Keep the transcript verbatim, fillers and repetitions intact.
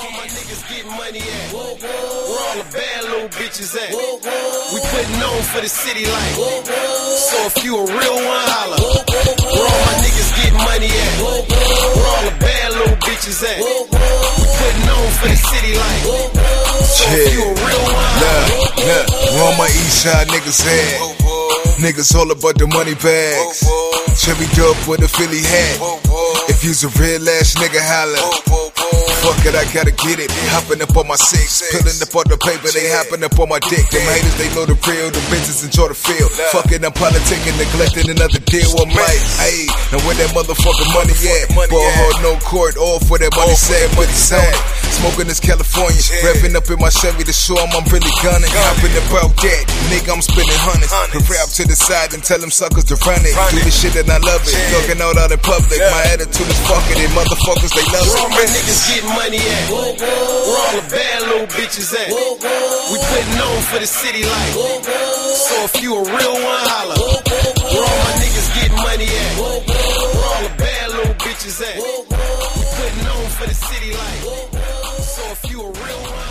all my niggas getting money at? Where all the bad little bitches at? We putting on for the city like. So if you a real one, holla. Where all my niggas getting money at? Where all the bad little bitches at? We putting on for the city like. So if you a real one, holla. Look, look, where all my east side niggas at? Niggas all about the money bags. Cherry dope with a Philly hat. If you's a real ass nigga, holla. Fuck it, I gotta get it. Hopping up on my six, pulling up on the paper, they hopping up on my dick. Them haters, they know the real, the bitches enjoy the feel. Fucking, I'm politicking, neglecting another deal. I'm like, ayy, now where that motherfucking money at? Ball hard, no court, all for that money sad, money sad. Smoking this California, revving up in my Chevy to show 'em I'm really gunning. Hopping about that, nigga, I'm spinning hundreds. Rap to the side and tell them suckers to run it. Do the shit and I love it, talking out out in public. My attitude is fucking it, motherfuckers, they love it. Where all my niggas getting money at? Where all the bad little bitches at? We putting on for the city like. So if you a real one, holla. Where all my niggas getting money at? Where all the bad little bitches at? We putting on for the city like. So if you a real one,